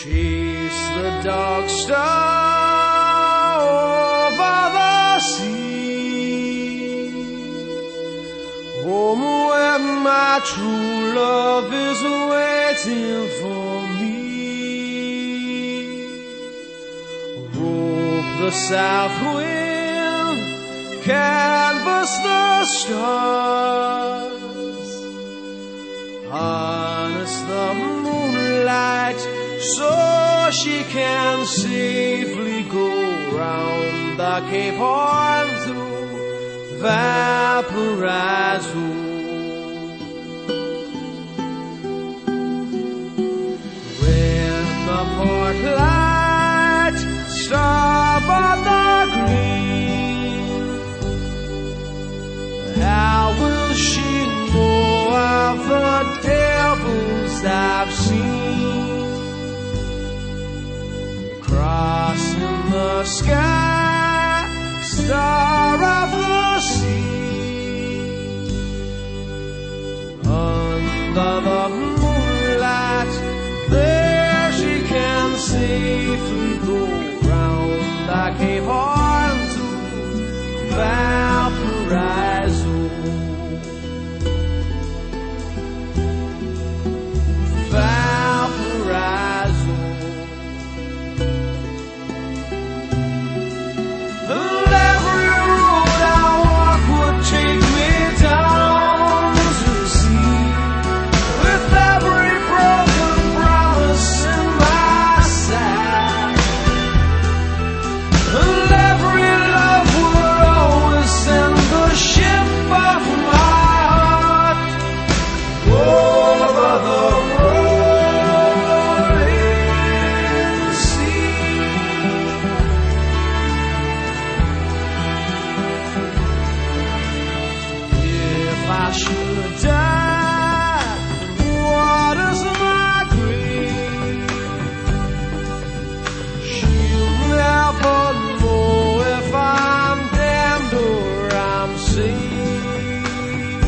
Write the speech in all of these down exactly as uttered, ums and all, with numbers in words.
chase the dark star over the sea, home where my true love is waiting for me. Rope the south wind, canvas the stars, harness the moonlight so she can safely go round the Cape Horn through Valparaiso. When the port light starboard the green, how will she know of the devils I've seen? Crossing the sky, star of the sea, under the moonlight, there she can safely go round the Cape Horn to Valparaiso. Valparaiso. And every road I walk would take me down to the sea, with every broken promise in my side. And every love would always send the ship of my heart over the rolling sea. If I should die, what is my grief? She'll never know if I'm damned or I'm saved.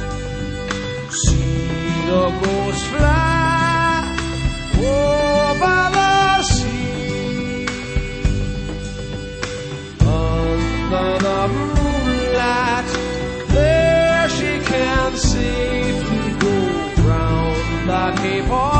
See the ghost fly over the sea, under the moonlight, there she can safely go round the Cape Horn.